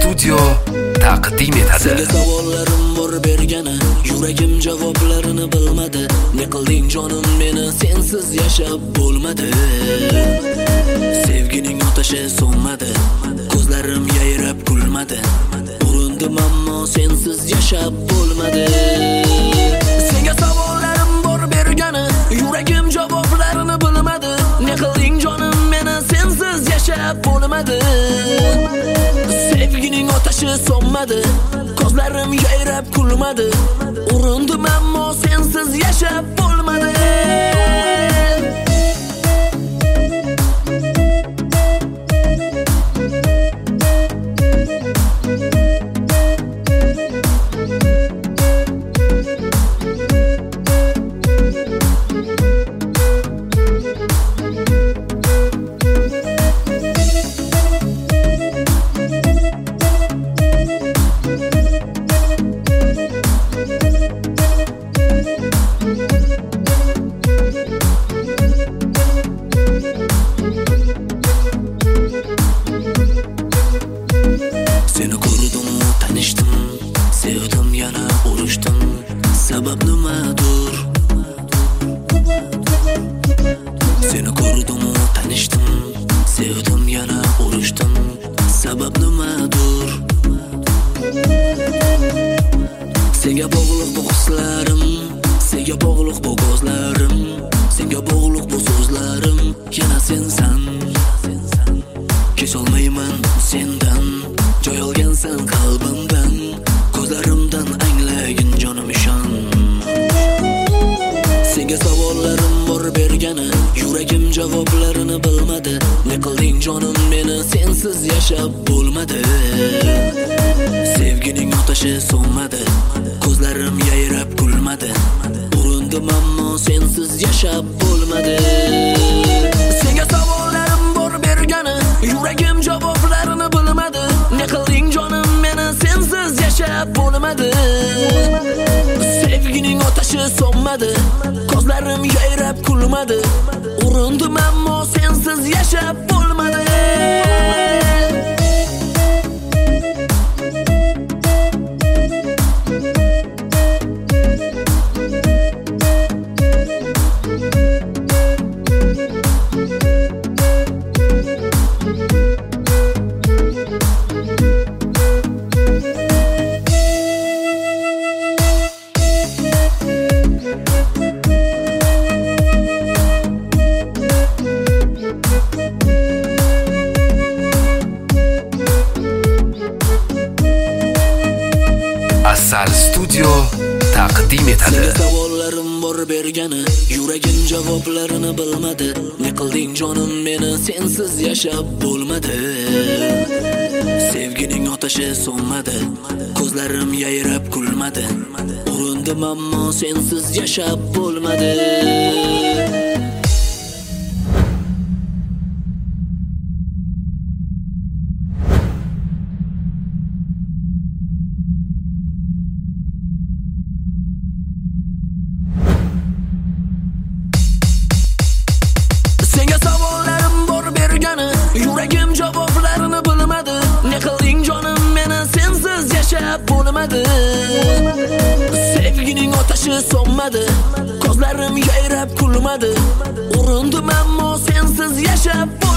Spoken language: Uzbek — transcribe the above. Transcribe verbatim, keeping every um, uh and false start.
studio taqdim etadi. Senga savollarim bor bergani, yuragim javoblarini bilmadi. Ne qilding jonim meni sensiz yashab bo'lmadi. Sevgining otashi so'nmadi, ko'zlarim yayrab kulmadi. Urindim ammo sensiz yashab bo'lmadi. Senga savollarim bor bergani, yuragim javoblarini bilmadi. Ne qilding jonim meni sensiz yashab bo'lmadi. Sevgining otashi so'nmadi, ko'zlarim yayrab kulmadi. Urindim ammo sensiz yashab bo'lmadi. Seni ko'rdim, tanishdim, sevdim, yana urushdim. Sabab nimadir? Seni ko'rdim, tanishdim, sevdim, yana urushdim. Sabab nimadir? Senga bog'liq bu hislarim, senga bog'liq bu ko'zlarim, senga bog'liq bu so'zlarim. Yana sensan, kesolmayman sendan. Joy olgansan qalbimdan, ko'zlarimdan anglagin jonim ishon. Senga savollarim bor bergani, yuragim javoblarini bilmadi. Ne qilding jonim meni sensiz yashab bo'lmadi. Sevgining otashi so'nmadi, ko'zlarim yayrab kulmadi. Urindim ammo sensiz yashab bo'lmadi. Senga savollarim bor bergani, yuragim javoblarini bilmadi. Ne qilding jonim meni sensiz yashab bo'lmadi. Sevgining otashi so'nmadi, ko'zlarim yayrab kulmadi. Urindim ammo sensiz yashab bo'lmadi. Asal studio taqdim etadi. Senga savollarim bor bergani, yuragim javoblarini bilmadi. Ne qilding jonim meni sensiz yashab bo'lmadi. Sevgining otashi so'nmadi, ko'zlarim yayrab kulmadi. Urindim ammo sensiz yashab bo'lmadi. Senga savollarim bor bergani, yuragim javoblarini bilmadi. Ne qilding jonim meni sensiz yashab bo'lmadi. Sevgining otashi so'nmadi, ko'zlarim yayrab kulmadi. Urindim ammo sensiz yashab